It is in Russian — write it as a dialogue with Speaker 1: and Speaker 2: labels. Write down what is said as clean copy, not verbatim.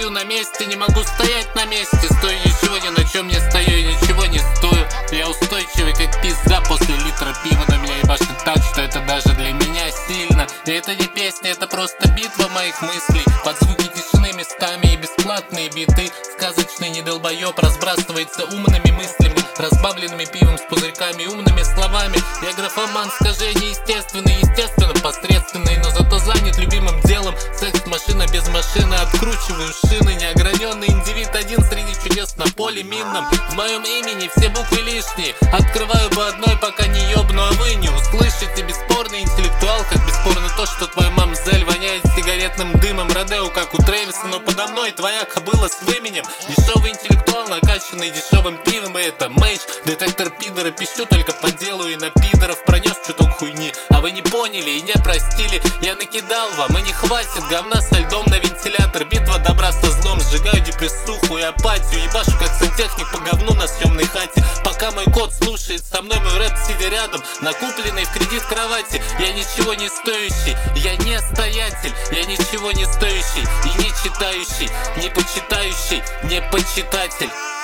Speaker 1: стою на месте, не могу стоять на месте. Стою ничего, ни на чем не стою и ничего не стою. Я устойчивый как пизда после литра пива, но меня ебашит так, что это даже для меня сильно. И это не песня, это просто битва моих мыслей. Под звуки тишины местами и бесплатные биты. Сказочный недолбоеб разбрасывается умными мыслями, разбавленными пивом с пузырьками, умными словами. Я графоман, скажи, неестественный, естественно посредственный, но зато занят любимым делом. Секс-машина без машины, откручиваю шины. Неограненный индивид один среди чудес на поле минном. В моем имени все буквы лишние, открываю по одной, пока не ёбну, а вы не услышите. Бесспорный интеллектуал, как бесспорно то, что твой мамзель воняет сигаретным дымом. Родео, как у Трэвиса, но подо мной твоя кобыла с выменем. Дешевый интеллектуал, накачанный дешевым пивом, и это мейдж. Детектор пидора, пищу только по делу и на пидоров пронес чуток хуйни. А вы не поняли и не простили, я накидал вам, и не хватит говна со льдом на вентилятор. Битва добра со злом, сжигаю депрессуху и апатию. Ебашу как сантехник по говну на съемной хате. Пока мой кот слушает со мной мой рэп, сидя рядом на купленной в кредит кровати. Я ничего не стоящий, я не стоятель. Я ничего не стоящий и не читающий, не почитающий, не почитатель.